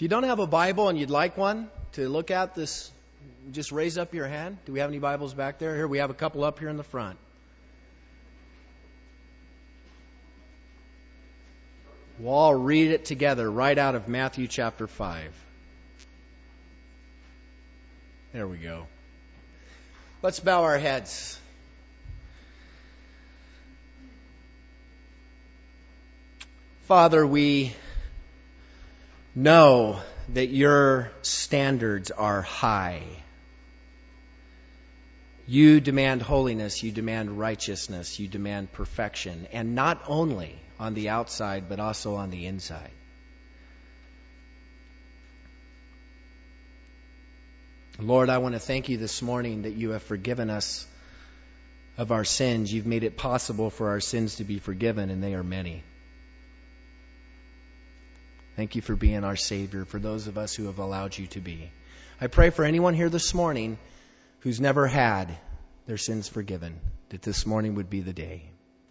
you don't have a Bible and you'd like one to look at this, just raise up your hand. Do we have any Bibles back there? Here, we have a couple up here in the front. We'll all read it together right out of Matthew chapter 5. There we go. Let's bow our heads. Father, we know that your standards are high. You demand holiness, you demand righteousness, you demand perfection, and not only on the outside, but also on the inside. Lord, I want to thank you this morning that you have forgiven us of our sins. You've made it possible for our sins to be forgiven, and they are many. Thank you for being our Savior, for those of us who have allowed you to be. I pray for anyone here this morning who's never had their sins forgiven, that this morning would be the day.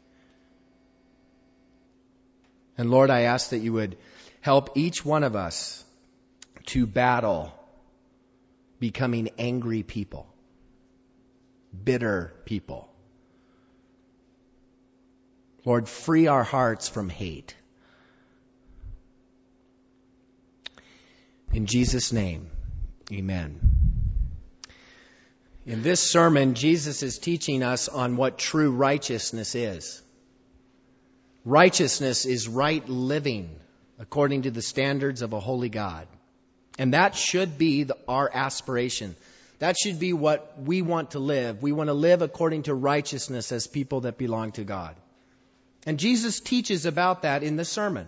And Lord, I ask that you would help each one of us to battle becoming angry people, bitter people. Lord, free our hearts from hate. In Jesus' name, amen. In this sermon, Jesus is teaching us on what true righteousness is. Righteousness is right living according to the standards of a holy God. And that should be our aspiration. That should be what we want to live. We want to live according to righteousness as people that belong to God. And Jesus teaches about that in the sermon.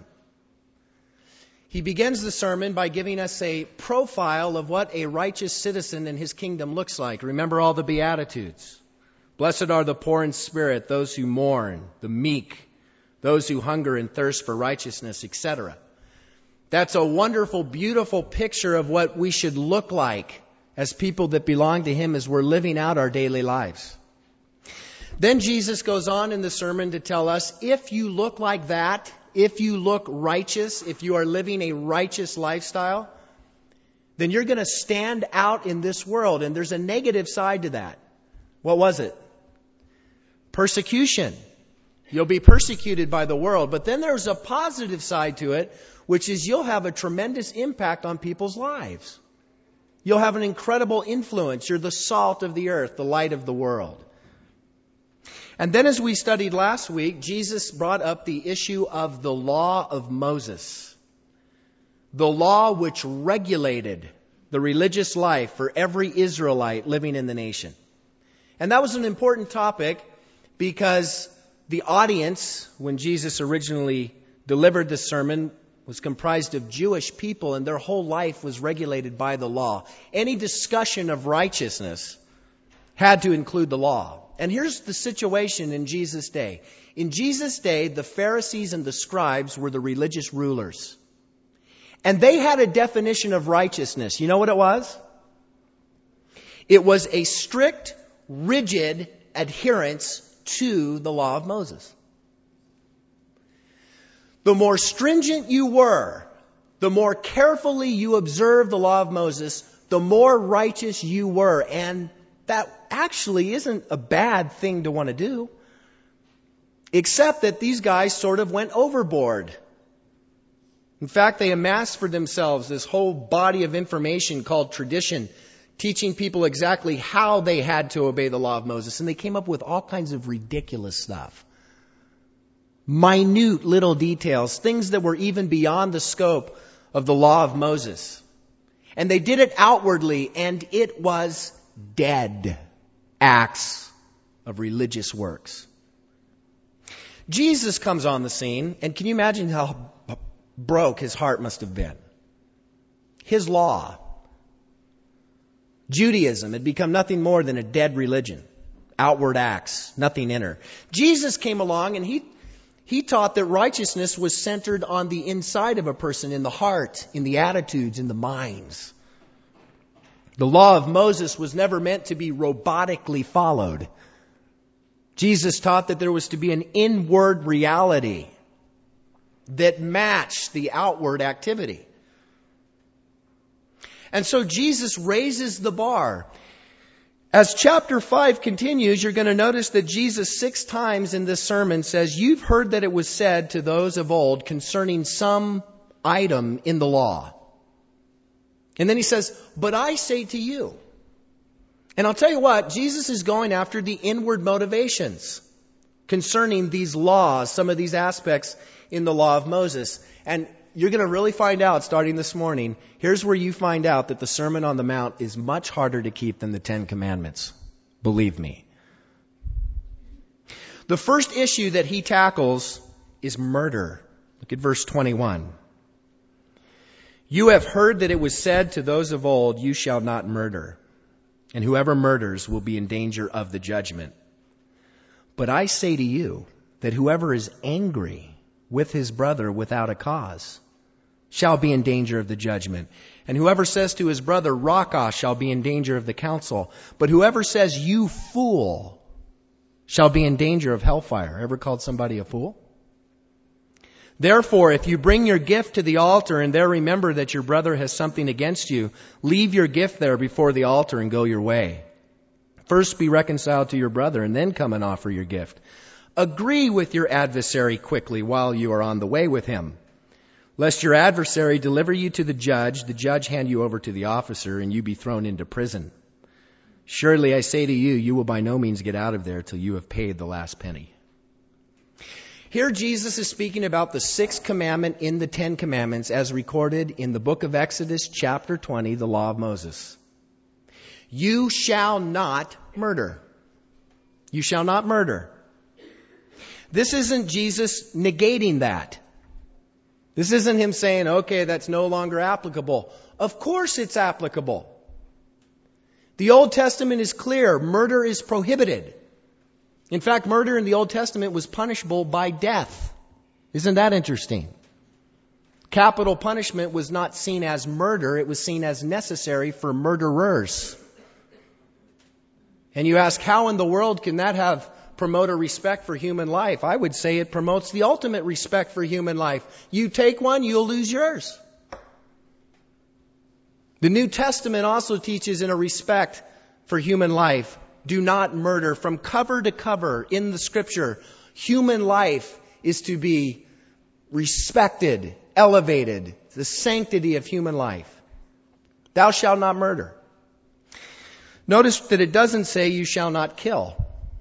He begins the sermon by giving us a profile of what a righteous citizen in his kingdom looks like. Remember all the Beatitudes. Blessed are the poor in spirit, those who mourn, the meek, those who hunger and thirst for righteousness, etc. That's a wonderful, beautiful picture of what we should look like as people that belong to Him as we're living out our daily lives. Then Jesus goes on in the sermon to tell us, if you look like that, if you look righteous, if you are living a righteous lifestyle, then you're going to stand out in this world. And there's a negative side to that. What was it? Persecution. You'll be persecuted by the world. But then there's a positive side to it, which is you'll have a tremendous impact on people's lives. You'll have an incredible influence. You're the salt of the earth, the light of the world. And then as we studied last week, Jesus brought up the issue of the law of Moses. The law which regulated the religious life for every Israelite living in the nation. And that was an important topic because the audience, when Jesus originally delivered the sermon, was comprised of Jewish people, and their whole life was regulated by the law. Any discussion of righteousness had to include the law. And here's the situation in Jesus' day. In Jesus' day, the Pharisees and the scribes were the religious rulers. And they had a definition of righteousness. You know what it was? It was a strict, rigid adherence to the law of Moses. The more stringent you were, the more carefully you observed the law of Moses, the more righteous you were. And that actually isn't a bad thing to want to do. Except that these guys sort of went overboard. In fact, they amassed for themselves this whole body of information called tradition, teaching people exactly how they had to obey the law of Moses. And they came up with all kinds of ridiculous stuff. Minute little details, things that were even beyond the scope of the law of Moses. And they did it outwardly, and it was dead acts of religious works. Jesus comes on the scene, and can you imagine how broke his heart must have been? His law, Judaism, had become nothing more than a dead religion. Outward acts, nothing inner. Jesus came along and he taught that righteousness was centered on the inside of a person, in the heart, in the attitudes, in the minds. The law of Moses was never meant to be robotically followed. Jesus taught that there was to be an inward reality that matched the outward activity. And so Jesus raises the bar. As chapter 5 continues, you're going to notice that Jesus 6 times in this sermon says, you've heard that it was said to those of old concerning some item in the law. And then he says, but I say to you. And I'll tell you what, Jesus is going after the inward motivations concerning these laws, some of these aspects in the law of Moses. And you're going to really find out starting this morning, here's where you find out that the Sermon on the Mount is much harder to keep than the Ten Commandments. Believe me. The first issue that he tackles is murder. Look at verse 21. You have heard that it was said to those of old, you shall not murder, and whoever murders will be in danger of the judgment. But I say to you that whoever is angry with his brother without a cause shall be in danger of the judgment. And whoever says to his brother, Raca, shall be in danger of the council. But whoever says, you fool, shall be in danger of hellfire. Ever called somebody a fool? Therefore, if you bring your gift to the altar and there remember that your brother has something against you, leave your gift there before the altar and go your way. First be reconciled to your brother and then come and offer your gift. Agree with your adversary quickly while you are on the way with him, lest your adversary deliver you to the judge hand you over to the officer, and you be thrown into prison. Surely I say to you, you will by no means get out of there till you have paid the last penny. Here Jesus is speaking about the 6th commandment in the 10 commandments as recorded in the book of Exodus chapter 20, the law of Moses. You shall not murder. You shall not murder. This isn't Jesus negating that. This isn't him saying, okay, that's no longer applicable. Of course it's applicable. The Old Testament is clear. Murder is prohibited. In fact, murder in the Old Testament was punishable by death. Isn't that interesting? Capital punishment was not seen as murder. It was seen as necessary for murderers. And you ask, how in the world can that promote a respect for human life? I would say it promotes the ultimate respect for human life. You take one, you'll lose yours. The New Testament also teaches in a respect for human life. Do not murder. From cover to cover in the Scripture, human life is to be respected, elevated, the sanctity of human life. Thou shalt not murder. Notice that it doesn't say you shall not kill.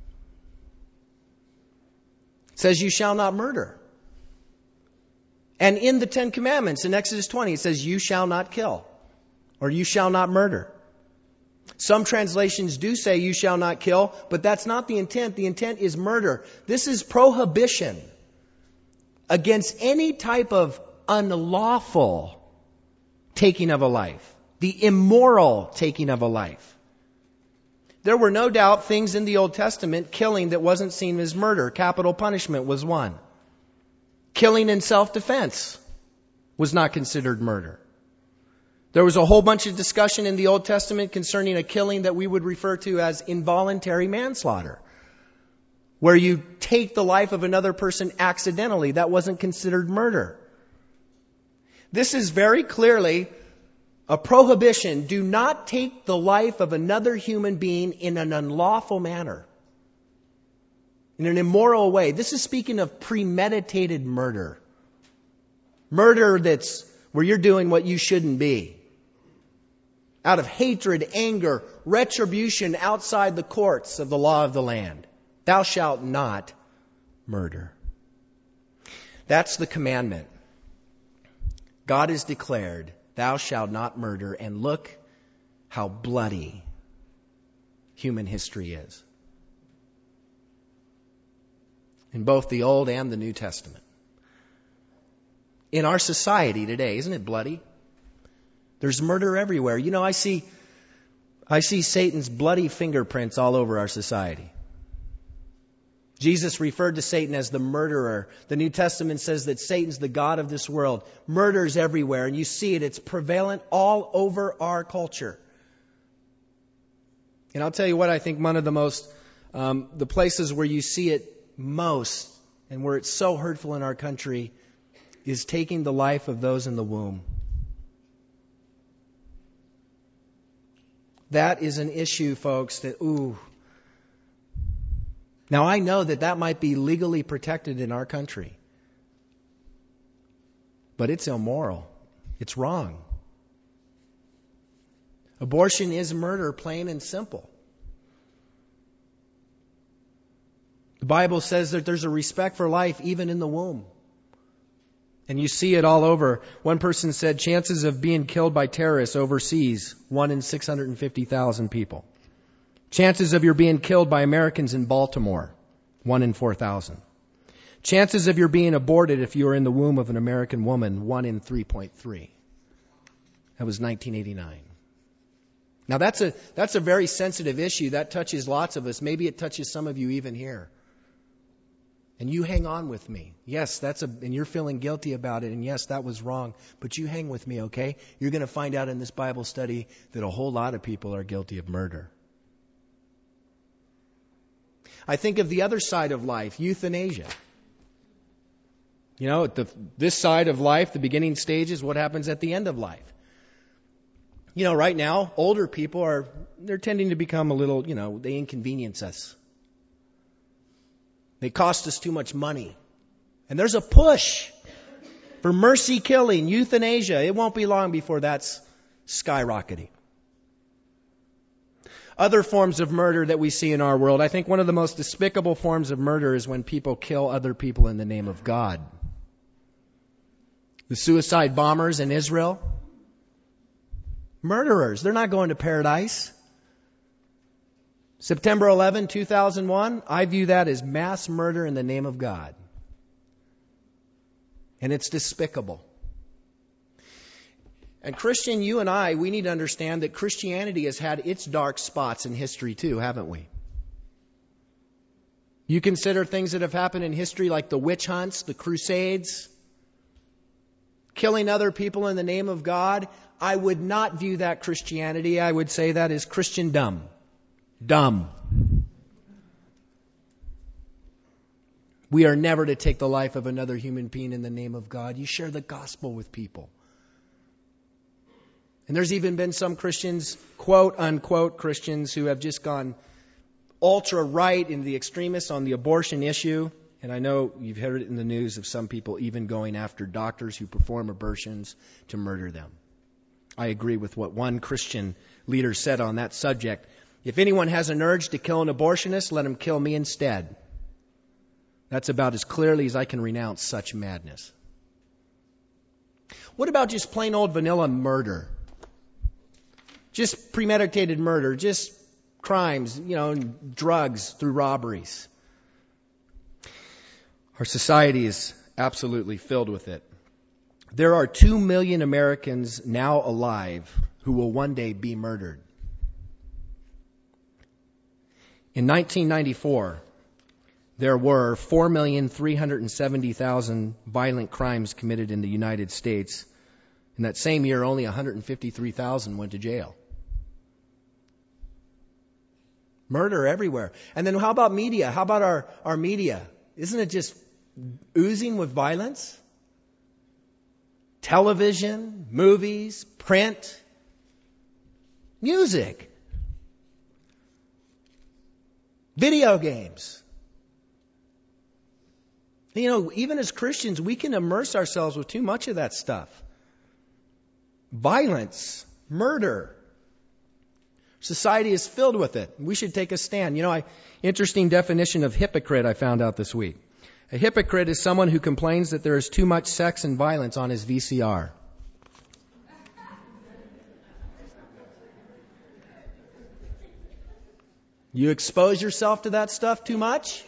It says you shall not murder. And in the 10 Commandments, in Exodus 20, it says you shall not kill. Or you shall not murder. Some translations do say you shall not kill, but that's not the intent. The intent is murder. This is prohibition against any type of unlawful taking of a life. The immoral taking of a life. There were no doubt things in the Old Testament, killing that wasn't seen as murder. Capital punishment was one. Killing in self-defense was not considered murder. There was a whole bunch of discussion in the Old Testament concerning a killing that we would refer to as involuntary manslaughter, where you take the life of another person accidentally. That wasn't considered murder. This is very clearly a prohibition. Do not take the life of another human being in an unlawful manner, in an immoral way. This is speaking of premeditated murder. Murder that's where you're doing what you shouldn't be. Out of hatred, anger, retribution outside the courts of the law of the land. Thou shalt not murder. That's the commandment. God has declared, thou shalt not murder, and look how bloody human history is. In both the Old and the New Testament. In our society today, isn't it bloody? There's murder everywhere. You know, I see Satan's bloody fingerprints all over our society. Jesus referred to Satan as the murderer. The New Testament says that Satan's the god of this world. Murder's everywhere, and you see it. It's prevalent all over our culture. And I'll tell you what, I think one of the places where you see it most, and where it's so hurtful in our country, is taking the life of those in the womb. That is an issue, folks, that, ooh. Now, I know that might be legally protected in our country. But it's immoral. It's wrong. Abortion is murder, plain and simple. The Bible says that there's a respect for life even in the womb. And you see it all over. One person said chances of being killed by terrorists overseas, 1 in 650,000 people. Chances of your being killed by Americans in Baltimore, 1 in 4,000. Chances of your being aborted if you are in the womb of an American woman, 1 in 3.3. That was 1989. Now that's a very sensitive issue. That touches lots of us. Maybe it touches some of you even here. And you hang on with me. Yes, and you're feeling guilty about it. And yes, that was wrong. But you hang with me, okay? You're going to find out in this Bible study that a whole lot of people are guilty of murder. I think of the other side of life, euthanasia. You know, this side of life, the beginning stages, what happens at the end of life? You know, right now, older people they're tending to become a little, they inconvenience us. They cost us too much money. And there's a push for mercy killing, euthanasia. It won't be long before that's skyrocketing. Other forms of murder that we see in our world, I think one of the most despicable forms of murder is when people kill other people in the name of God. The suicide bombers in Israel, murderers. They're not going to paradise. September 11, 2001, I view that as mass murder in the name of God. And it's despicable. And Christian, you and I, we need to understand that Christianity has had its dark spots in history too, haven't we? You consider things that have happened in history like the witch hunts, the Crusades, killing other people in the name of God. I would not view that Christianity. I would say that is Christendom. Dumb. We are never to take the life of another human being in the name of God. You share the gospel with people. And there's even been some Christians, quote unquote Christians, who have just gone ultra right into the extremists on the abortion issue. And I know you've heard it in the news of some people even going after doctors who perform abortions to murder them. I agree with what one Christian leader said on that subject. If anyone has an urge to kill an abortionist, let him kill me instead. That's about as clearly as I can renounce such madness. What about just plain old vanilla murder? Just premeditated murder, just crimes, drugs through robberies. Our society is absolutely filled with it. There are 2 million Americans now alive who will one day be murdered. In 1994, there were 4,370,000 violent crimes committed in the United States. In that same year, only 153,000 went to jail. Murder everywhere. And then how about media? How about our media? Isn't it just oozing with violence? Television, movies, print, music, video games. Even as Christians, we can immerse ourselves with too much of that stuff. Violence, murder. Society is filled with it. We should take a stand. Interesting definition of hypocrite I found out this week. A hypocrite is someone who complains that there is too much sex and violence on his VCR. You expose yourself to that stuff too much?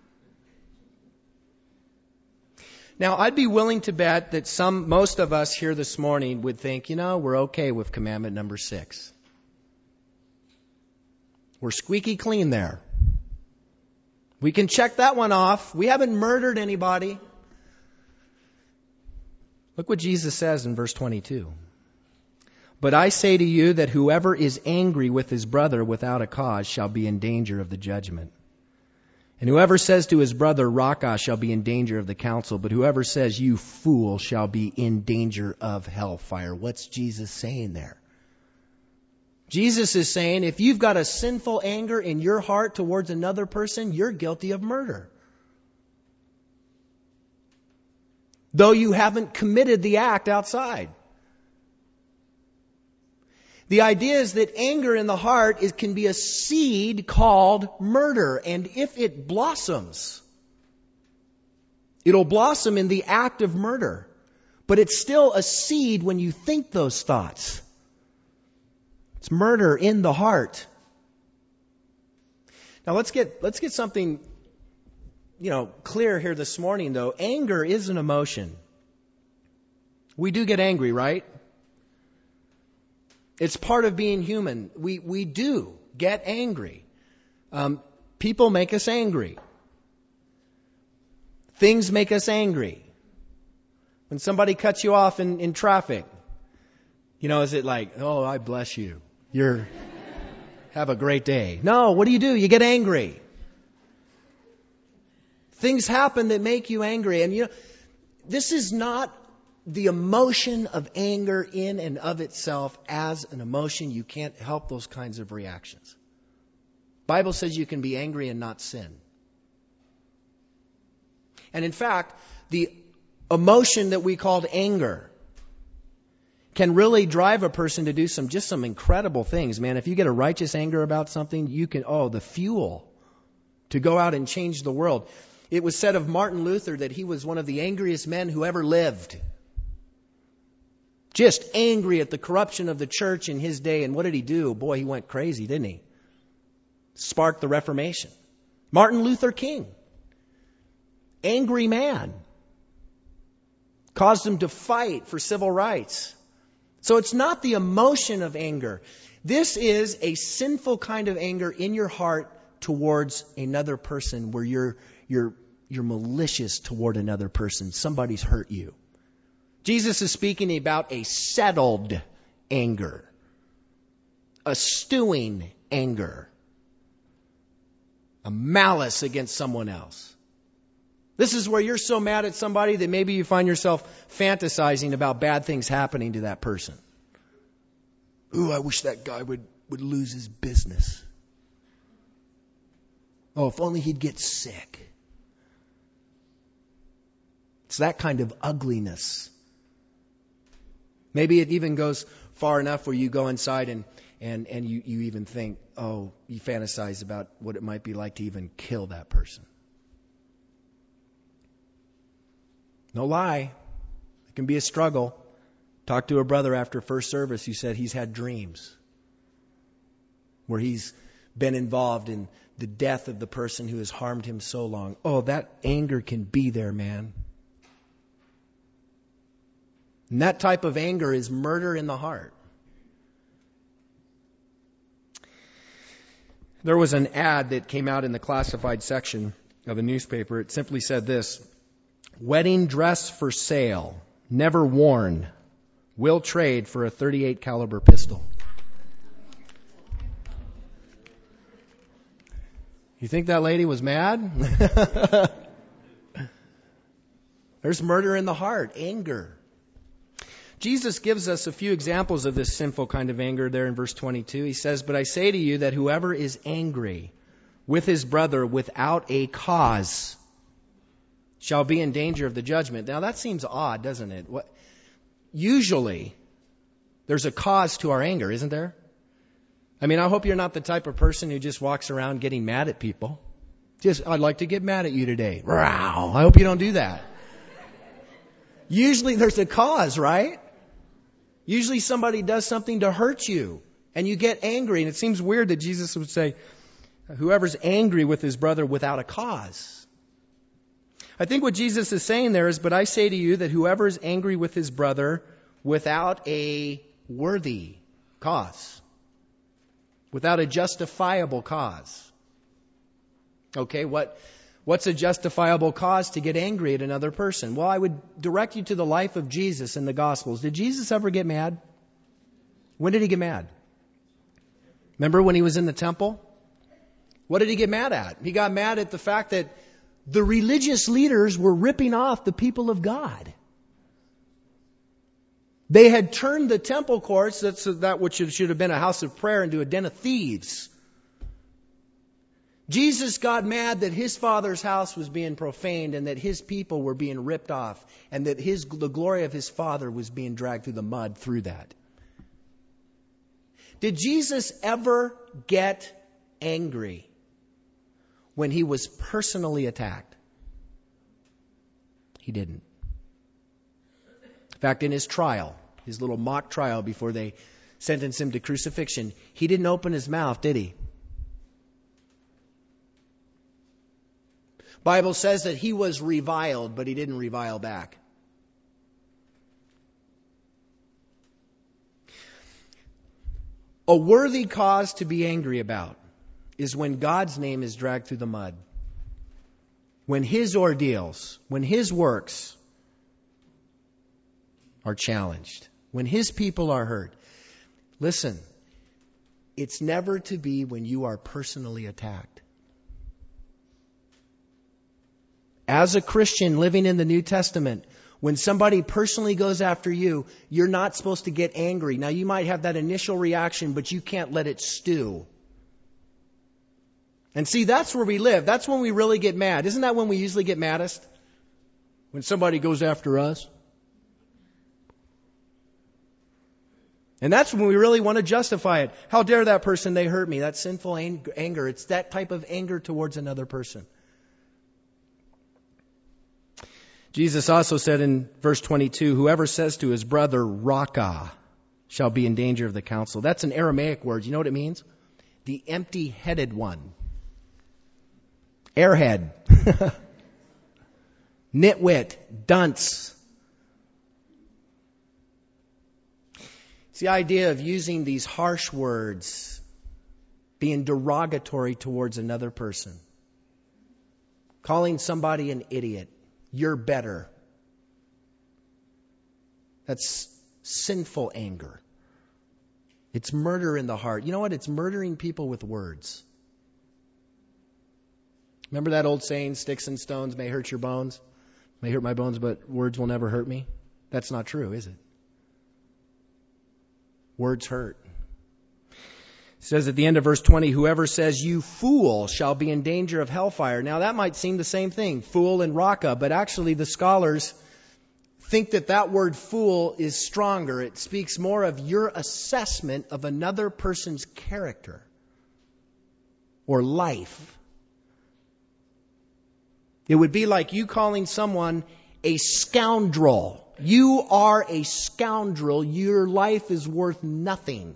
Now, I'd be willing to bet that most of us here this morning would think, we're okay with commandment number 6. We're squeaky clean there. We can check that one off. We haven't murdered anybody. Look what Jesus says in verse 22. But I say to you that whoever is angry with his brother without a cause shall be in danger of the judgment. And whoever says to his brother, Raca, shall be in danger of the council. But whoever says, you fool, shall be in danger of hellfire. What's Jesus saying there? Jesus is saying if you've got a sinful anger in your heart towards another person, you're guilty of murder. Though you haven't committed the act outside. The idea is that anger in the heart can be a seed called murder. And if it blossoms, it'll blossom in the act of murder. But it's still a seed when you think those thoughts. It's murder in the heart. Now let's get something, clear here this morning though. Anger is an emotion. We do get angry, right? It's part of being human. We do get angry. People make us angry. Things make us angry. When somebody cuts you off in traffic, is it like, oh, I bless you. Have a great day. No, what do? You get angry. Things happen that make you angry. And this is not the emotion of anger in and of itself as an emotion. You can't help those kinds of reactions. Bible says you can be angry and not sin. And in fact, the emotion that we called anger can really drive a person to do some incredible things, man. If you get a righteous anger about something, you can, the fuel to go out and change the world. It was said of Martin Luther that he was one of the angriest men who ever lived. Just angry at the corruption of the church in his day. And what did he do? Boy, he went crazy, didn't he? Sparked the Reformation. Martin Luther King. Angry man. Caused him to fight for civil rights. So it's not the emotion of anger. This is a sinful kind of anger in your heart towards another person where you're malicious toward another person. Somebody's hurt you. Jesus is speaking about a settled anger. A stewing anger. A malice against someone else. This is where you're so mad at somebody that maybe you find yourself fantasizing about bad things happening to that person. Ooh, I wish that guy would lose his business. Oh, if only he'd get sick. It's that kind of ugliness. Maybe it even goes far enough where you go inside and you even think, you fantasize about what it might be like to even kill that person. No lie. It can be a struggle. Talked to a brother after first service who said he's had dreams where he's been involved in the death of the person who has harmed him so long. Oh, that anger can be there, man. And that type of anger is murder in the heart. There was an ad that came out in the classified section of a newspaper. It simply said this: wedding dress for sale, never worn, will trade for a .38 caliber pistol. You think that lady was mad? There's murder in the heart, anger. Jesus gives us a few examples of this sinful kind of anger there in verse 22. He says, "But I say to you that whoever is angry with his brother without a cause shall be in danger of the judgment." Now that seems odd, doesn't it? Usually, there's a cause to our anger, isn't there? I mean, I hope you're not the type of person who just walks around getting mad at people. I'd like to get mad at you today. Wow. I hope you don't do that. Usually there's a cause, right? Usually somebody does something to hurt you and you get angry. And it seems weird that Jesus would say, whoever's angry with his brother without a cause. I think what Jesus is saying there is, but I say to you that whoever is angry with his brother without a worthy cause, without a justifiable cause. Okay, what's a justifiable cause to get angry at another person? Well, I would direct you to the life of Jesus in the Gospels. Did Jesus ever get mad? When did he get mad? Remember when he was in the temple? What did he get mad at? He got mad at the fact that the religious leaders were ripping off the people of God. They had turned the temple courts, that which should have been a house of prayer, into a den of thieves. Jesus got mad that his Father's house was being profaned and that his people were being ripped off and that the glory of his Father was being dragged through the mud through that. Did Jesus ever get angry when he was personally attacked? He didn't. In fact, in his trial, his little mock trial before they sentenced him to crucifixion, he didn't open his mouth, did he? Bible says that he was reviled, but he didn't revile back. A worthy cause to be angry about is when God's name is dragged through the mud. When his ordeals, when his works are challenged, when his people are hurt. Listen, it's never to be when you are personally attacked. As a Christian living in the New Testament, when somebody personally goes after you, you're not supposed to get angry. Now, you might have that initial reaction, but you can't let it stew. And see, that's where we live. That's when we really get mad. Isn't that when we usually get maddest? When somebody goes after us? And that's when we really want to justify it. How dare that person, they hurt me. That's sinful anger. It's that type of anger towards another person. Jesus also said in verse 22, whoever says to his brother, Raka, shall be in danger of the council. That's an Aramaic word. You know what it means? The empty-headed one. Airhead. Nitwit. Dunce. It's the idea of using these harsh words, being derogatory towards another person. Calling somebody an idiot. You're better. That's sinful anger. It's murder in the heart. You know what? It's murdering people with words. Remember that old saying, sticks and stones may hurt your bones? May hurt my bones, but words will never hurt me? That's not true, is it? Words hurt. It says at the end of verse 20, whoever says, you fool, shall be in danger of hellfire. Now that might seem the same thing, fool and raka, but actually the scholars think that word fool is stronger. It speaks more of your assessment of another person's character or life. It would be like you calling someone a scoundrel. You are a scoundrel. Your life is worth nothing.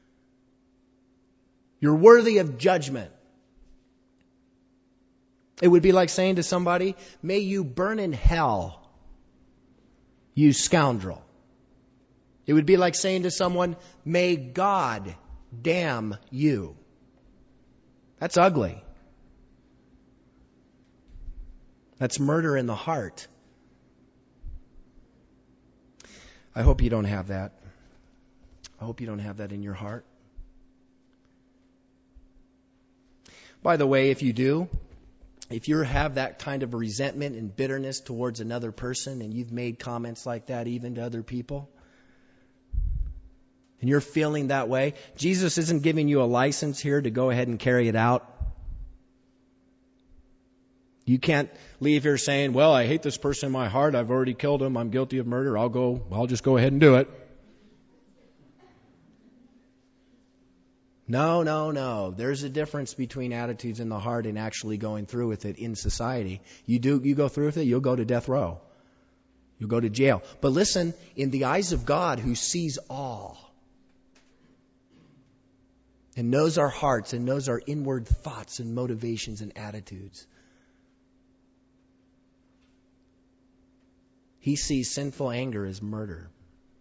You're worthy of judgment. It would be like saying to somebody, may you burn in hell, you scoundrel. It would be like saying to someone, may God damn you. That's ugly. That's murder in the heart. I hope you don't have that. I hope you don't have that in your heart. By the way, if you do, if you have that kind of resentment and bitterness towards another person and you've made comments like that even to other people, and you're feeling that way, Jesus isn't giving you a license here to go ahead and carry it out. You can't leave here saying, well, I hate this person in my heart. I've already killed him. I'm guilty of murder. I'll just go ahead and do it. No. There's a difference between attitudes in the heart and actually going through with it in society. You go through with it, you'll go to death row. You'll go to jail. But listen, in the eyes of God who sees all and knows our hearts and knows our inward thoughts and motivations and attitudes, He sees sinful anger as murder.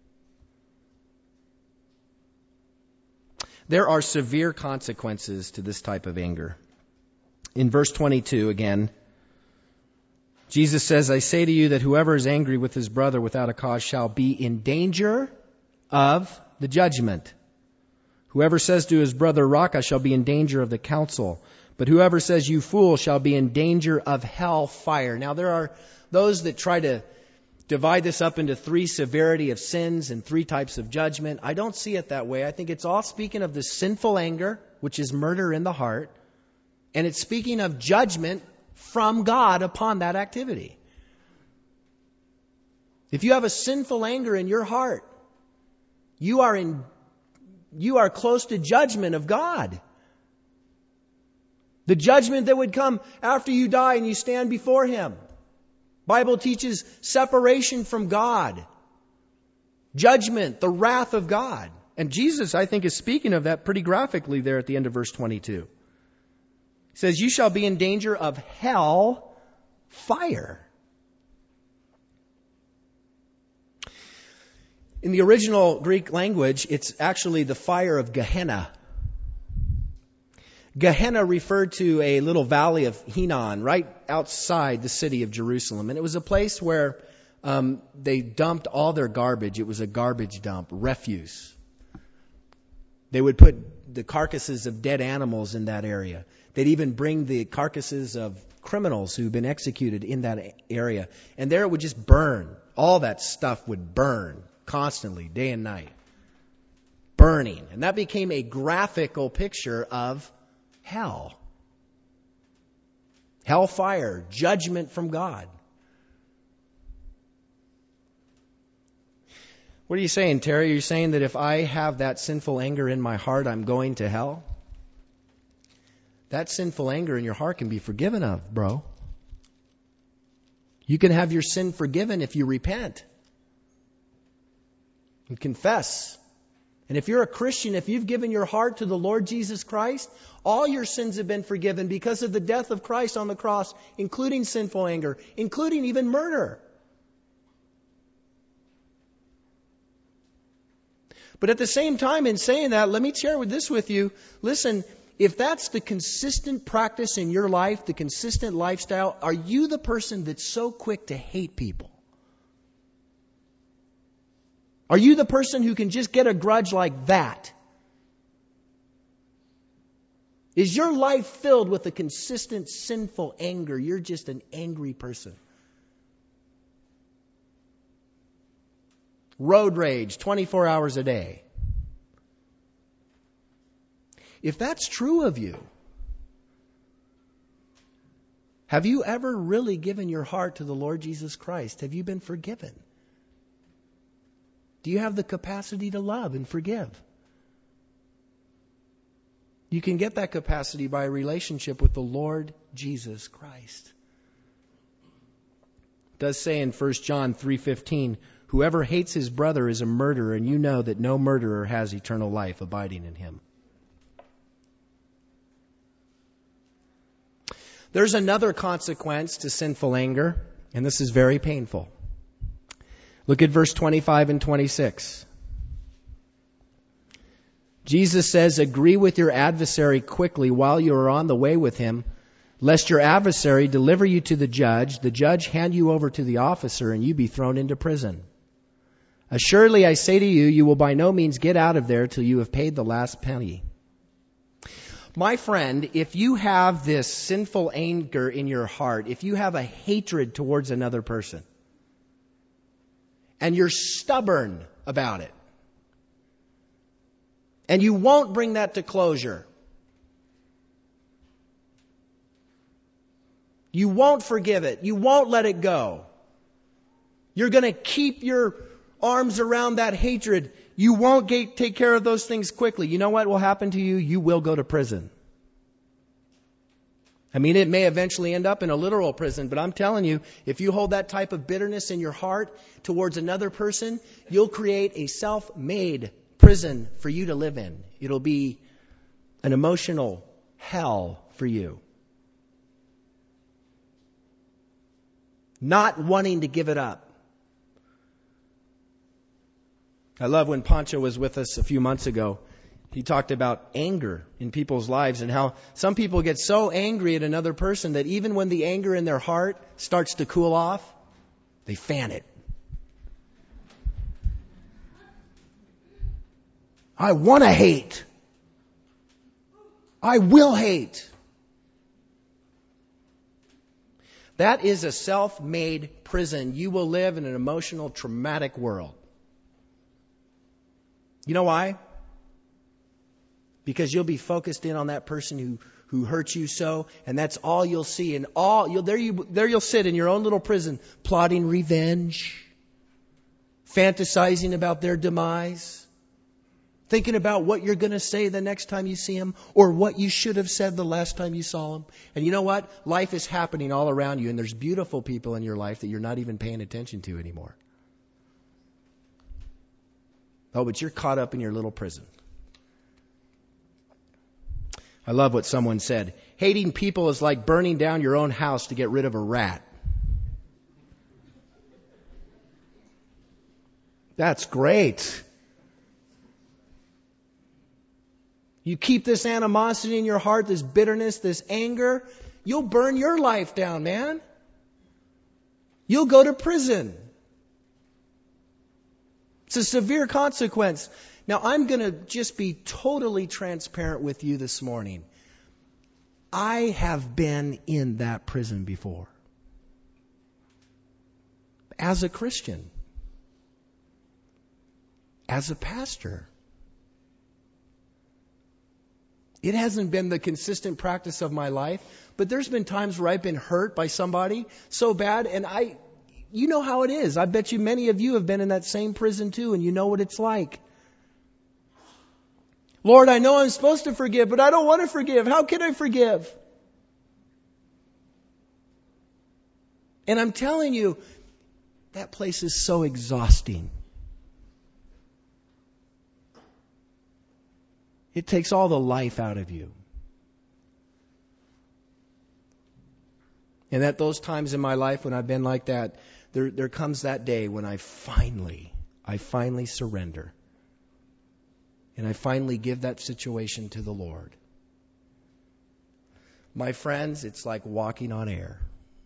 There are severe consequences to this type of anger. In verse 22 again, Jesus says, I say to you that whoever is angry with his brother without a cause shall be in danger of the judgment. Whoever says to his brother, Raka, shall be in danger of the council. But whoever says, you fool, shall be in danger of hell fire. Now there are those that try to divide this up into 3 severity of sins and 3 types of judgment. I don't see it that way. I think it's all speaking of the sinful anger, which is murder in the heart, and it's speaking of judgment from God upon that activity. If you have a sinful anger in your heart, you are close to judgment of God. The judgment that would come after you die and you stand before Him. Bible teaches separation from God. Judgment, the wrath of God. And Jesus, I think, is speaking of that pretty graphically there at the end of verse 22. He says, you shall be in danger of hell fire. In the original Greek language, it's actually the fire of Gehenna. Gehenna referred to a little valley of Hinnom right outside the city of Jerusalem. And it was a place where they dumped all their garbage. It was a garbage dump, refuse. They would put the carcasses of dead animals in that area. They'd even bring the carcasses of criminals who'd been executed in that area. And there it would just burn. All that stuff would burn constantly, day and night. Burning. And that became a graphical picture of hell. Hellfire, judgment from God. What are you saying, Terry? Are you saying that if I have that sinful anger in my heart, I'm going to hell? That sinful anger in your heart can be forgiven of, bro. You can have your sin forgiven if you repent and confess. And if you're a Christian, if you've given your heart to the Lord Jesus Christ, all your sins have been forgiven because of the death of Christ on the cross, including sinful anger, including even murder. But at the same time, in saying that, let me share this with you. Listen, if that's the consistent practice in your life, the consistent lifestyle, are you the person that's so quick to hate people? Are you the person who can just get a grudge like that? Is your life filled with a consistent sinful anger? You're just an angry person. Road rage, 24 hours a day. If that's true of you, have you ever really given your heart to the Lord Jesus Christ? Have you been forgiven? Do you have the capacity to love and forgive? You can get that capacity by a relationship with the Lord Jesus Christ. It does say in 1 John 3:15, whoever hates his brother is a murderer, and you know that no murderer has eternal life abiding in him. There's another consequence to sinful anger, and this is very painful. Look at verse 25 and 26. Jesus says, agree with your adversary quickly while you are on the way with him, lest your adversary deliver you to the judge hand you over to the officer, and you be thrown into prison. Assuredly, I say to you, you will by no means get out of there till you have paid the last penny. My friend, if you have this sinful anger in your heart, if you have a hatred towards another person, and you're stubborn about it, and you won't bring that to closure, you won't forgive it, you won't let it go, you're going to keep your arms around that hatred, you won't take care of those things quickly, you know what will happen to you? You will go to prison. I mean, it may eventually end up in a literal prison, but I'm telling you, if you hold that type of bitterness in your heart towards another person, you'll create a self-made prison for you to live in. It'll be an emotional hell for you. Not wanting to give it up. I love when Pancho was with us a few months ago. He talked about anger in people's lives and how some people get so angry at another person that even when the anger in their heart starts to cool off, they fan it. I want to hate. I will hate. That is a self-made prison. You will live in an emotional, traumatic world. You know why? Because you'll be focused in on that person who hurt you so, and that's all you'll see. And there you'll sit in your own little prison, plotting revenge, fantasizing about their demise, thinking about what you're going to say the next time you see them, or what you should have said the last time you saw them. And you know what? Life is happening all around you, and there's beautiful people in your life that you're not even paying attention to anymore. Oh, but you're caught up in your little prison. I love what someone said. Hating people is like burning down your own house to get rid of a rat. That's great. You keep this animosity in your heart, this bitterness, this anger, you'll burn your life down, man. You'll go to prison. It's a severe consequence. Now, I'm going to just be totally transparent with you this morning. I have been in that prison before. As a Christian. As a pastor. It hasn't been the consistent practice of my life, but there's been times where I've been hurt by somebody so bad, and you know how it is. I bet you many of you have been in that same prison too, and you know what it's like. Lord, I know I'm supposed to forgive, but I don't want to forgive. How can I forgive? And I'm telling you, that place is so exhausting. It takes all the life out of you. And at those times in my life when I've been like that, there comes that day when I finally surrender. And I finally give that situation to the Lord. My friends, it's like walking on air.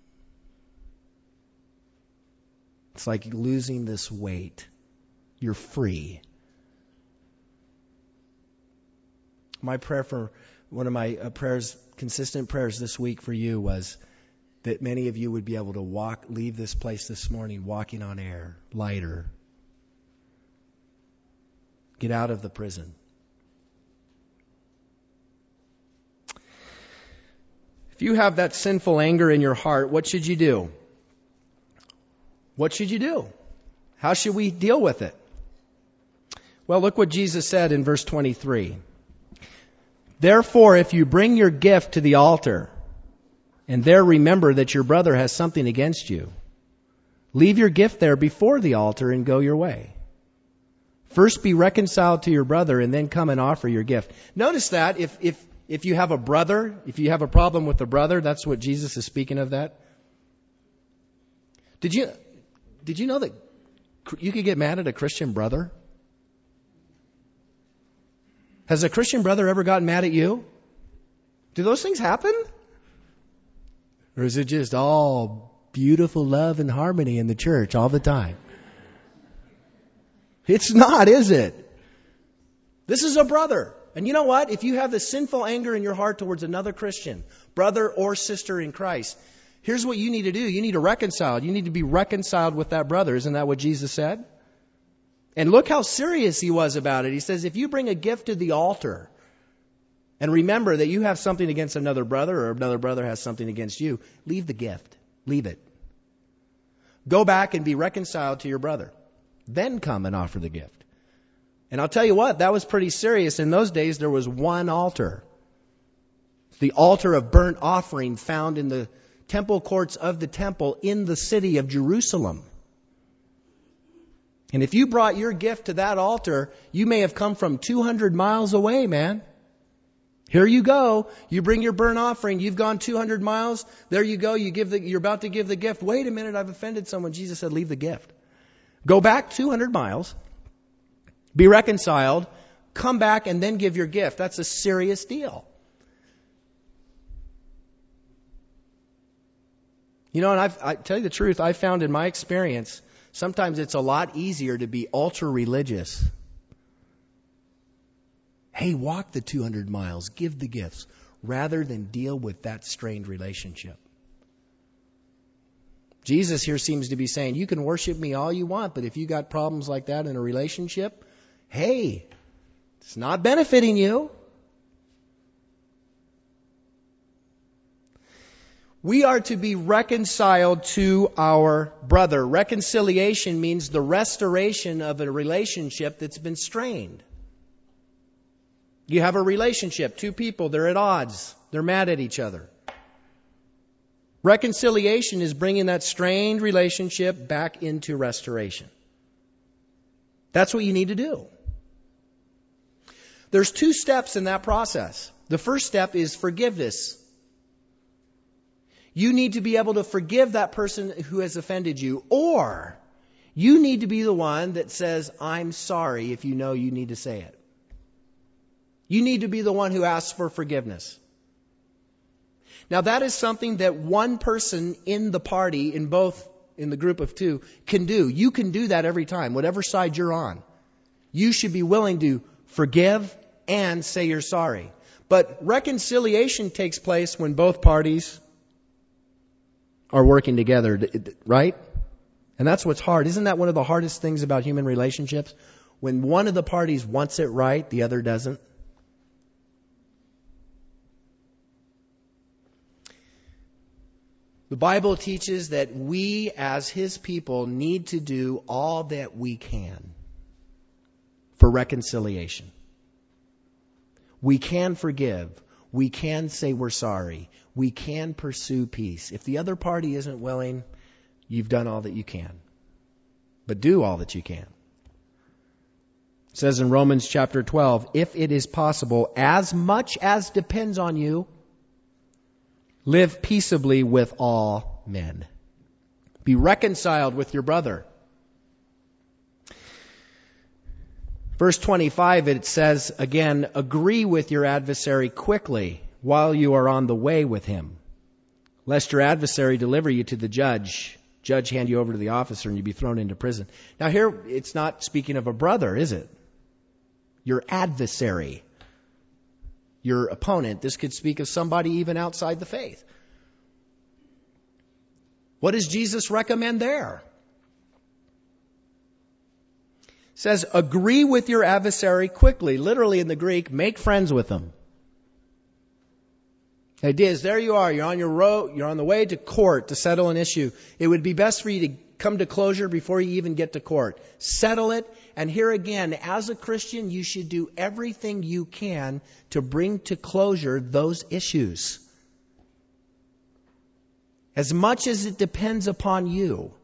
It's like losing this weight. You're free. My prayer for one of my consistent prayers this week for you was that many of you would be able to leave this place this morning walking on air, lighter. Get out of the prison. If you have that sinful anger in your heart, what should you do? What should you do? How should we deal with it? Well, look what Jesus said in verse 23. Therefore, if you bring your gift to the altar, and there remember that your brother has something against you, leave your gift there before the altar and go your way. First be reconciled to your brother and then come and offer your gift. Notice that if you have a brother, if you have a problem with a brother, that's what Jesus is speaking of that. Did you know that you could get mad at a Christian brother? Has a Christian brother ever gotten mad at you? Do those things happen? Or is it just all beautiful love and harmony in the church all the time? It's not, is it? This is a brother. And you know what? If you have the sinful anger in your heart towards another Christian, brother or sister in Christ, here's what you need to do. You need to reconcile. You need to be reconciled with that brother. Isn't that what Jesus said? And look how serious he was about it. He says, if you bring a gift to the altar, and remember that you have something against another brother, or another brother has something against you, leave the gift. Leave it. Go back and be reconciled to your brother. Then come and offer the gift. And I'll tell you what, that was pretty serious. In those days, there was one altar. The altar of burnt offering found in the temple courts of the temple in the city of Jerusalem. And if you brought your gift to that altar, you may have come from 200 miles away, man. Here you go. You bring your burnt offering. You've gone 200 miles. There you go. You're about to give the gift. Wait a minute, I've offended someone. Jesus said, leave the gift. Go back 200 miles. Be reconciled. Come back and then give your gift. That's a serious deal. You know, and I tell you the truth, I found in my experience, sometimes it's a lot easier to be ultra religious. Hey, walk the 200 miles, give the gifts, rather than deal with that strained relationship. Jesus here seems to be saying, you can worship me all you want, but if you got problems like that in a relationship, hey, it's not benefiting you. We are to be reconciled to our brother. Reconciliation means the restoration of a relationship that's been strained. You have a relationship, two people, they're at odds. They're mad at each other. Reconciliation is bringing that strained relationship back into restoration. That's what you need to do. There's 2 steps in that process. The first step is forgiveness. You need to be able to forgive that person who has offended you, or you need to be the one that says, I'm sorry, if you know you need to say it. You need to be the one who asks for forgiveness. Now that is something that one person in the party, in the group of 2, can do. You can do that every time, whatever side you're on. You should be willing to forgive and say you're sorry. But reconciliation takes place when both parties are working together, right? And that's what's hard. Isn't that one of the hardest things about human relationships? When one of the parties wants it right, the other doesn't. The Bible teaches that we as His people need to do all that we can for reconciliation. We can forgive. We can say we're sorry. We can pursue peace. If the other party isn't willing, you've done all that you can. But do all that you can. It says in Romans chapter 12, if it is possible, as much as depends on you, live peaceably with all men. Be reconciled with your brother. Verse 25, it says again, agree with your adversary quickly while you are on the way with him, lest your adversary deliver you to the judge hand you over to the officer, and you be thrown into prison. Now here, it's not speaking of a brother, is it? Your adversary. Your opponent. This could speak of somebody even outside the faith. What does Jesus recommend there? It says, agree with your adversary quickly. Literally in the Greek, make friends with them. The idea is, there you are, you're on your road, you're on the way to court to settle an issue. It would be best for you to come to closure before you even get to court. Settle it. And here again, as a Christian, you should do everything you can to bring to closure those issues. As much as it depends upon you.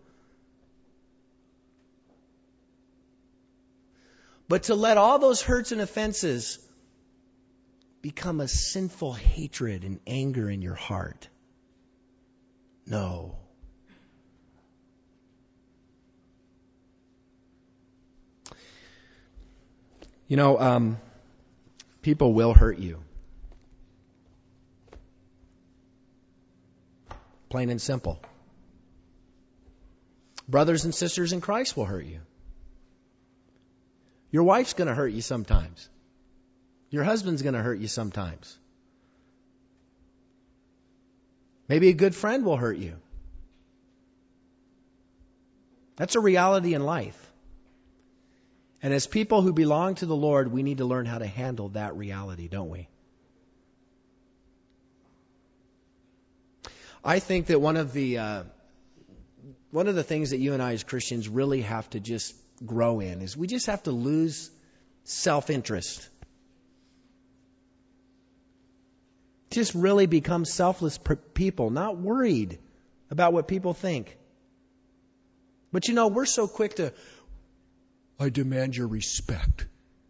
But to let all those hurts and offenses become a sinful hatred and anger in your heart. No. You know, people will hurt you. Plain and simple. Brothers and sisters in Christ will hurt you. Your wife's going to hurt you sometimes. Your husband's going to hurt you sometimes. Maybe a good friend will hurt you. That's a reality in life. And as people who belong to the Lord, we need to learn how to handle that reality, don't we? I think that one of the things that you and I as Christians really have to just grow in is we just have to lose self-interest. Just really become selfless people, not worried about what people think. But you know, we're so quick to, I demand your respect.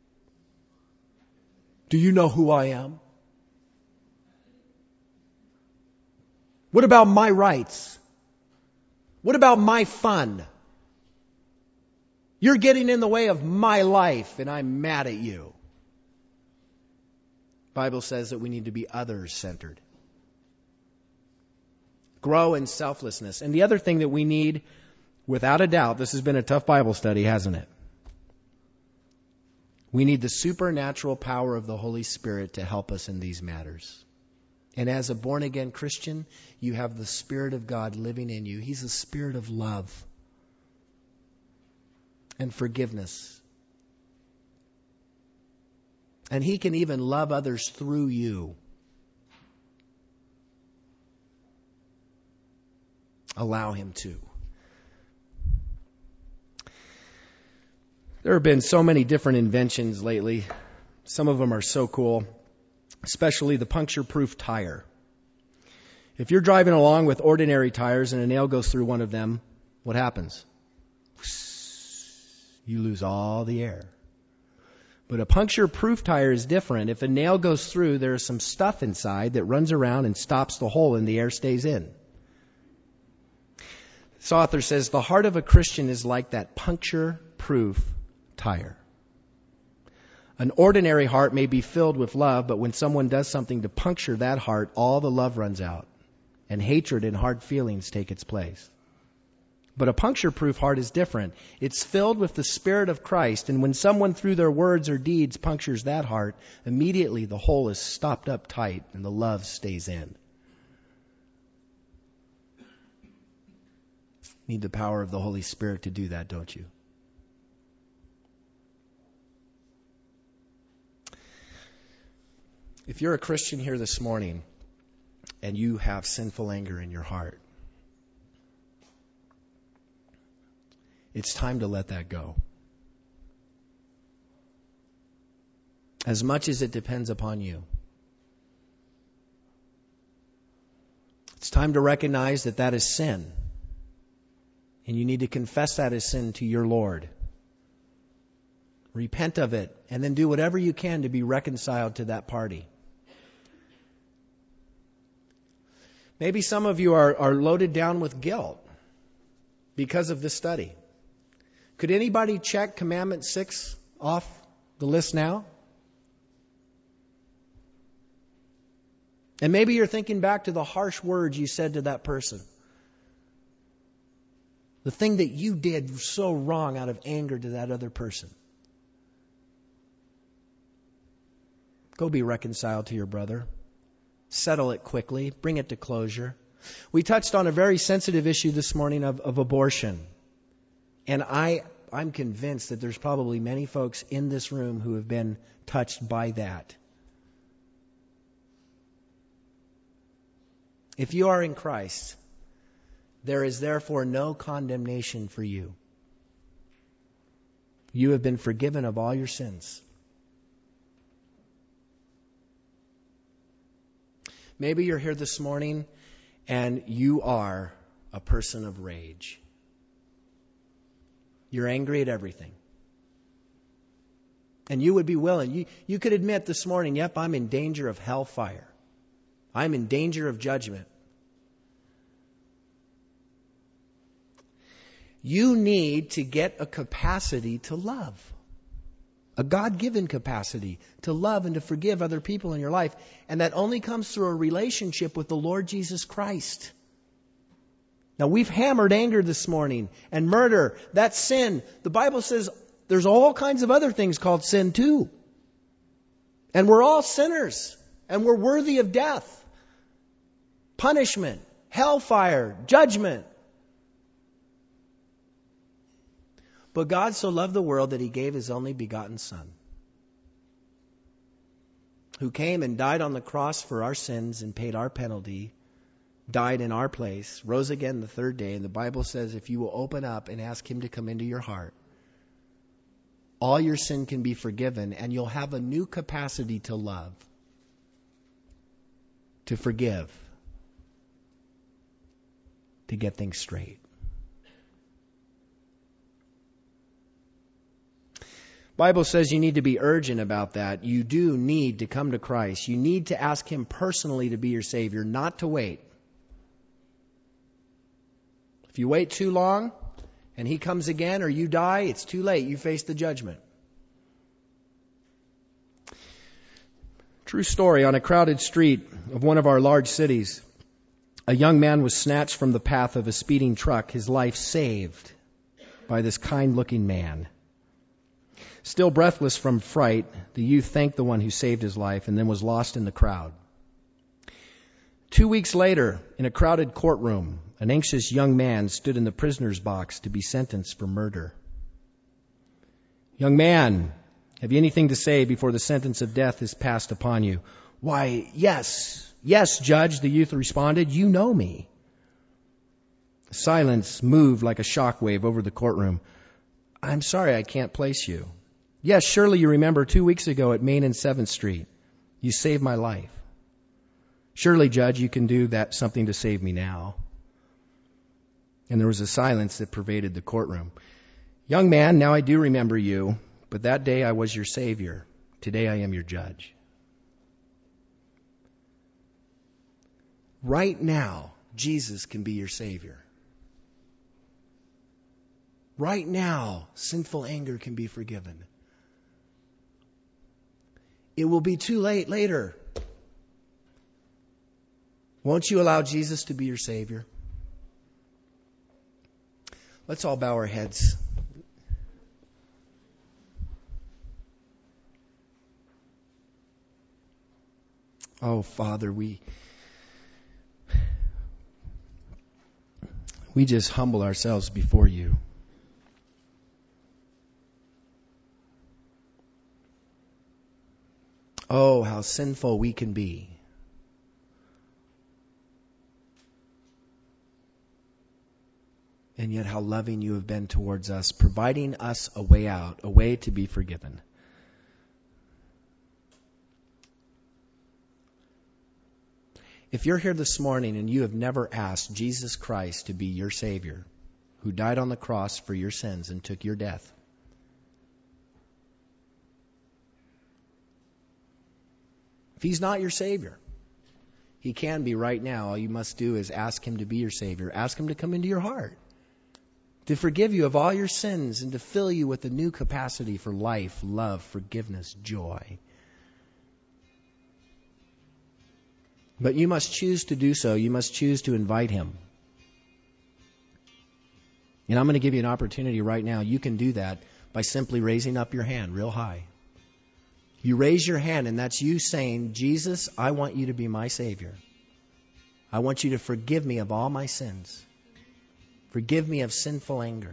Do you know who I am? What about my rights? What about my fun? You're getting in the way of my life, and I'm mad at you. The Bible says that we need to be others-centered. Grow in selflessness. And the other thing that we need, without a doubt, this has been a tough Bible study, hasn't it? We need the supernatural power of the Holy Spirit to help us in these matters. And as a born-again Christian, you have the Spirit of God living in you. He's a spirit of love and forgiveness. And He can even love others through you. Allow Him to. There have been so many different inventions lately. Some of them are so cool. Especially the puncture-proof tire. If you're driving along with ordinary tires and a nail goes through one of them, what happens? You lose all the air. But a puncture-proof tire is different. If a nail goes through, there is some stuff inside that runs around and stops the hole and the air stays in. This author says, the heart of a Christian is like that puncture-proof tire. An ordinary heart may be filled with love, but when someone does something to puncture that heart, all the love runs out, and hatred and hard feelings take its place. But a puncture-proof heart is different. It's filled with the Spirit of Christ, and when someone through their words or deeds punctures that heart, immediately the hole is stopped up tight and the love stays in. Need the power of the Holy Spirit to do that, don't you? If you're a Christian here this morning and you have sinful anger in your heart, it's time to let that go. As much as it depends upon you. It's time to recognize that that is sin. And you need to confess that as sin to your Lord. Repent of it, and then do whatever you can to be reconciled to that party. Maybe some of you are loaded down with guilt because of this study. Could anybody check Commandment 6 off the list now? And maybe you're thinking back to the harsh words you said to that person. The thing that you did so wrong out of anger to that other person. Go be reconciled to your brother. Settle it quickly. Bring it to closure. We touched on a very sensitive issue this morning of abortion. And I'm convinced that there's probably many folks in this room who have been touched by that. If you are in Christ, there is therefore no condemnation for you. You have been forgiven of all your sins. Maybe you're here this morning and you are a person of rage. You're angry at everything. And you would be willing. You could admit this morning, yep, I'm in danger of hellfire. I'm in danger of judgment. You need to get a capacity to love. A God-given capacity to love and to forgive other people in your life. And that only comes through a relationship with the Lord Jesus Christ. Now, we've hammered anger this morning and murder. That's sin. The Bible says there's all kinds of other things called sin too. And we're all sinners. And we're worthy of death, punishment, hellfire, judgment. But God so loved the world that He gave His only begotten Son, who came and died on the cross for our sins and paid our penalty, died in our place, rose again the third day. And the Bible says if you will open up and ask Him to come into your heart, all your sin can be forgiven and you'll have a new capacity to love, to forgive, to get things straight. Bible says you need to be urgent about that. You do need to come to Christ. You need to ask Him personally to be your Savior, not to wait. If you wait too long and He comes again or you die, it's too late. You face the judgment. True story. On a crowded street of one of our large cities, a young man was snatched from the path of a speeding truck, his life saved by this kind-looking man. Still breathless from fright, the youth thanked the one who saved his life and then was lost in the crowd. 2 weeks later, in a crowded courtroom, an anxious young man stood in the prisoner's box to be sentenced for murder. Young man, have you anything to say before the sentence of death is passed upon you? Why, yes, Judge, the youth responded. You know me. Silence moved like a shockwave over the courtroom. I'm sorry I can't place you. Yes, surely you remember 2 weeks ago at Main and 7th Street. You saved my life. Surely, Judge, you can do that something to save me now. And there was a silence that pervaded the courtroom. Young man, now I do remember you, but that day I was your Savior. Today I am your judge. Right now, Jesus can be your Savior. Right now, sinful anger can be forgiven. It will be too late later. Won't you allow Jesus to be your Savior? Let's all bow our heads. Oh, Father, we just humble ourselves before you. Oh, how sinful we can be. And yet how loving you have been towards us, providing us a way out, a way to be forgiven. If you're here this morning and you have never asked Jesus Christ to be your Savior, who died on the cross for your sins and took your death, if He's not your Savior, He can be right now. All you must do is ask Him to be your Savior. Ask Him to come into your heart, to forgive you of all your sins and to fill you with a new capacity for life, love, forgiveness, joy. But you must choose to do so. You must choose to invite Him. And I'm going to give you an opportunity right now. You can do that by simply raising up your hand real high. You raise your hand, and that's you saying, Jesus, I want you to be my Savior. I want you to forgive me of all my sins. Forgive me of sinful anger.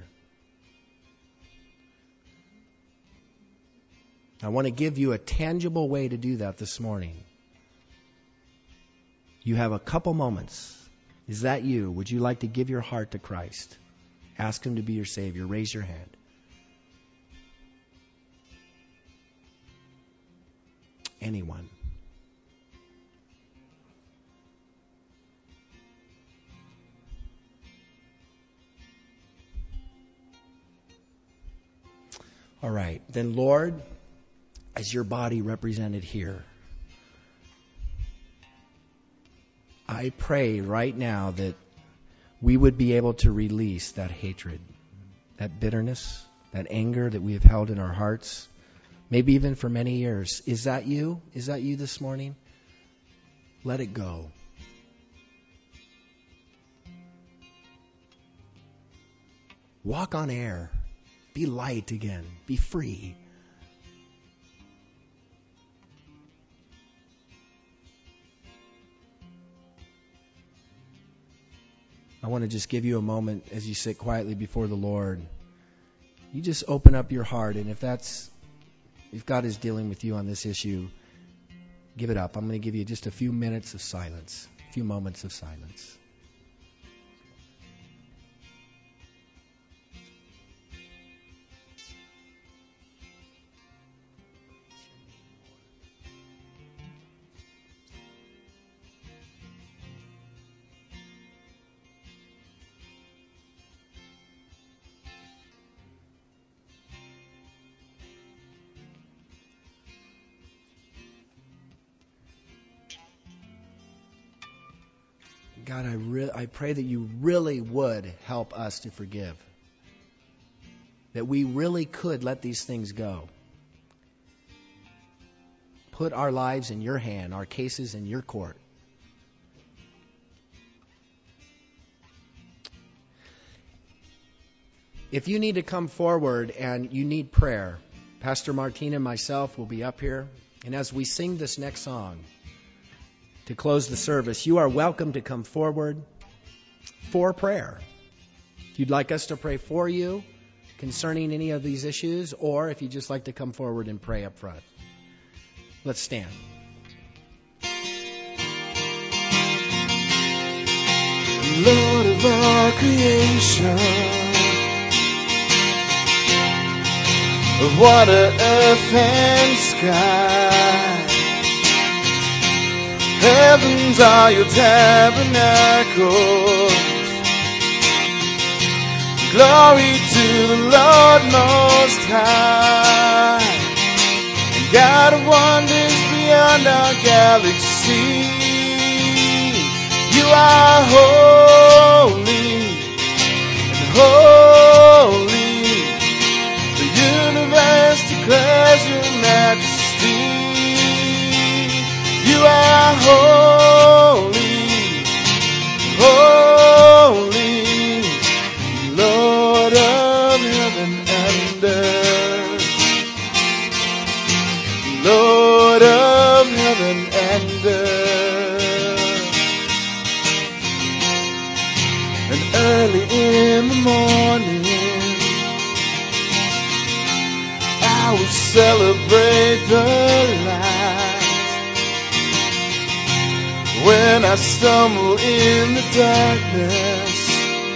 I want to give you a tangible way to do that this morning. You have a couple moments. Is that you? Would you like to give your heart to Christ? Ask Him to be your Savior. Raise your hand. Anyone? All right. Then, Lord, as your body represented here, I pray right now that we would be able to release that hatred, that bitterness, that anger that we have held in our hearts, maybe even for many years. Is that you? Is that you this morning? Let it go. Walk on air. Be light again. Be free. I want to just give you a moment as you sit quietly before the Lord. You just open up your heart, and if God is dealing with you on this issue, give it up. I'm going to give you just a few minutes of silence, a few moments of silence. God, I pray that you really would help us to forgive. That we really could let these things go. Put our lives in your hand, our cases in your court. If you need to come forward and you need prayer, Pastor Martina and myself will be up here. And as we sing this next song, to close the service, you are welcome to come forward for prayer. If you'd like us to pray for you concerning any of these issues, or if you'd just like to come forward and pray up front. Let's stand. Lord of all creation, of water, earth, and sky, heavens are your tabernacles. Glory to the Lord Most High, and God of wonders beyond our galaxy. You are holy and holy. The universe declares your majesty. You are holy, holy, Lord of heaven and earth. Lord of heaven and earth. And early in the morning, I will celebrate the light. When I stumble in the darkness,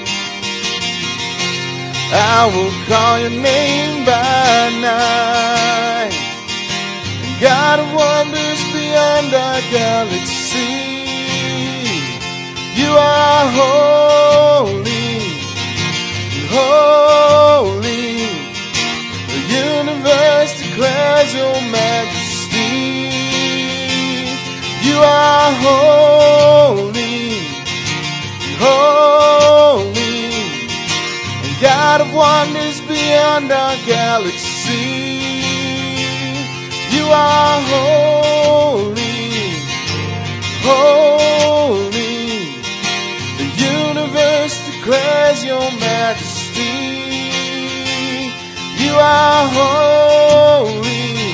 I will call your name by night. And God of wonders beyond our galaxy, you are holy, holy. The universe declares your majesty. You are holy, holy. And God of wonders beyond our galaxy, you are holy, holy. The universe declares your majesty. You are holy,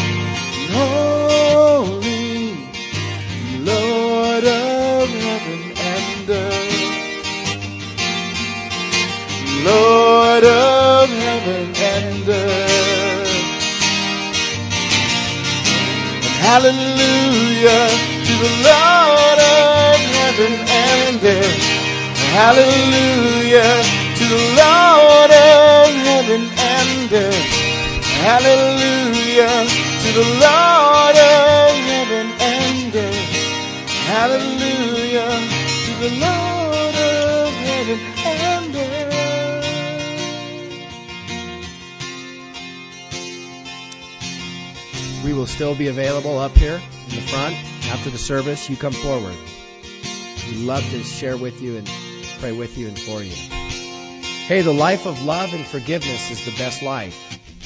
holy, Lord of heaven and earth. Lord of heaven and earth. And hallelujah to the Lord of heaven and earth. Hallelujah to the Lord of heaven and earth. Hallelujah to the Lord of heaven and earth. Hallelujah to the Lord of heaven and earth. We will still be available up here in the front after the service. You come forward. We'd love to share with you and pray with you and for you. Hey, the life of love and forgiveness is the best life.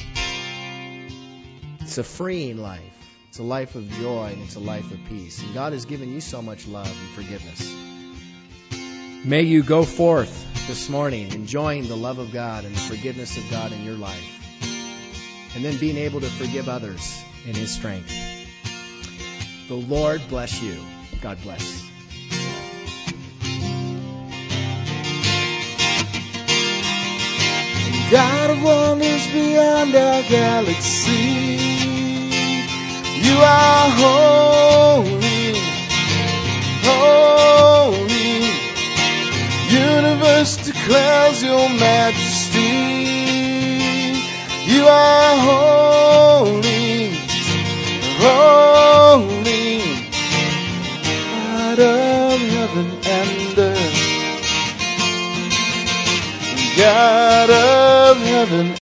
It's a freeing life. It's a life of joy, and it's a life of peace. And God has given you so much love and forgiveness. May you go forth this morning enjoying the love of God and the forgiveness of God in your life. And then being able to forgive others in His strength. The Lord bless you. God bless. God of wonders beyond our galaxy, you are holy, holy. Universe declares your majesty. You are holy, holy. God of heaven and earth. God of heaven